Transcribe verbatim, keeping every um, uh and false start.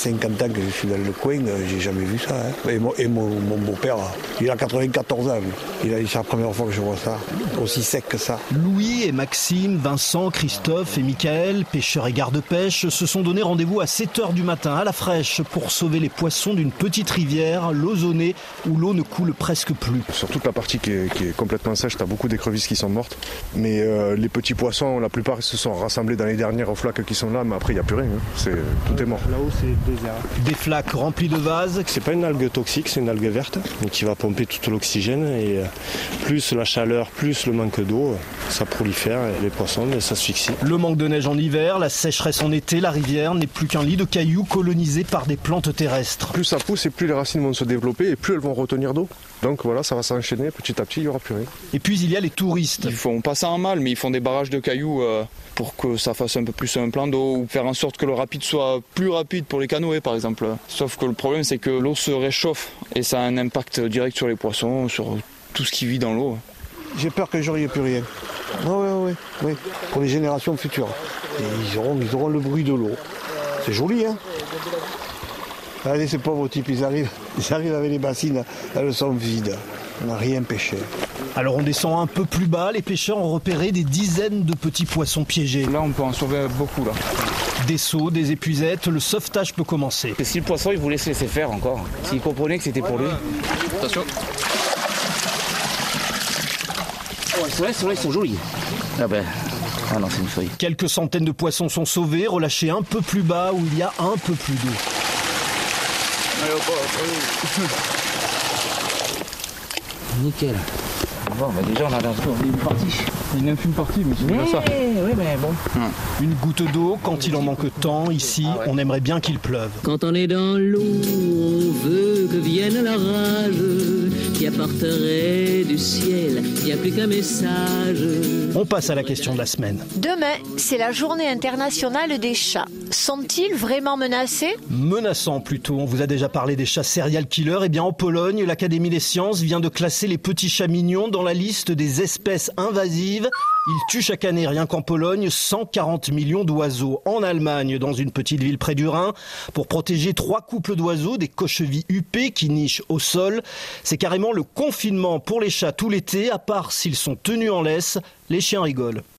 cinquante ans que je suis dans le coin, j'ai jamais vu ça. Hein. Et, mon, et mon, mon beau-père, il a quatre-vingt-quatorze ans. Il a dit c'est la première fois que je vois ça, aussi sec que ça. Louis et Maxime, Vincent, Christophe et Michael, pêcheurs et gardes-pêche, se sont donné rendez-vous à sept heures du matin à la fraîche pour sauver les poissons d'une petite rivière, l'Ozonée, où l'eau ne coule presque plus. Sur toute la partie qui est, qui est complètement sèche, tu as beaucoup d'écrevisses qui sont mortes. Mais euh, les petits poissons, la plupart se sont rassemblés dans les dernières flaques qui sont là, mais après il n'y a plus rien. Hein. C'est, tout est mort. Là-haut c'est désert. Des flaques remplies de vases. C'est pas une algue toxique, c'est une algue verte qui va pomper tout l'oxygène et plus la chaleur, plus le manque d'eau, ça prolifère et les poissons s'asphyxient. Le manque de neige en hiver, la sécheresse en été, la rivière n'est plus qu'un lit de cailloux colonisé par des plantes terrestres. Plus ça pousse et plus les racines vont se développer et plus elles vont retenir d'eau. Donc voilà, ça va s'enchaîner petit à petit, il n'y aura plus rien. Et puis il y a les touristes. Ils font pas ça en mal, mais ils font des barrages de cailloux euh, pour que ça fasse un peu plus un plan d'eau ou faire en sorte que le rapide soit plus rapide pour les canoës par exemple. Sauf que le problème c'est que l'eau se réchauffe et ça a un impact direct sur les poissons, sur tout ce qui vit dans l'eau. J'ai peur qu'un jour il n'y ait plus rien. Oui, oui, oui, pour les générations futures. Et ils auront, ils auront le bruit de l'eau. C'est joli, hein. Regardez ces pauvres types, ils arrivent, ils arrivent avec les bassines, elles sont vides. On n'a rien pêché. Alors on descend un peu plus bas, les pêcheurs ont repéré des dizaines de petits poissons piégés. Là on peut en sauver beaucoup là. Des seaux, des épuisettes, le sauvetage peut commencer. Et si le poisson il voulait se laisser faire encore, s'il comprenait que c'était pour lui. Attention. Oh, c'est vrai, c'est vrai, ils sont jolis. Ah ben, ah non, c'est une feuille. Quelques centaines de poissons sont sauvés, relâchés un peu plus bas où il y a un peu plus d'eau. Allez, hop, hop, nickel. Bon, bah déjà on a une partie. Il n'y a qu'une partie, mais c'est bien ça. Oui, mais bon. Une goutte d'eau, quand il en manque tant, ici, ah ouais. On aimerait bien qu'il pleuve. Quand on est dans l'eau, on veut que vienne la rage qui apporterait du ciel, il n'y a plus qu'un message. On passe à la question de la semaine. Demain, c'est la journée internationale des chats. Sont-ils vraiment menacés ? Menaçants plutôt. On vous a déjà parlé des chats serial killers. Eh bien en Pologne, l'Académie des sciences vient de classer les petits chats mignons dans la liste des espèces invasives. Ils tuent chaque année, rien qu'en Pologne, cent quarante millions d'oiseaux. En Allemagne, dans une petite ville près du Rhin, pour protéger trois couples d'oiseaux, des cochevilles huppées qui nichent au sol. C'est carrément le confinement pour les chats tout l'été, à part s'ils sont tenus en laisse. Les chiens rigolent.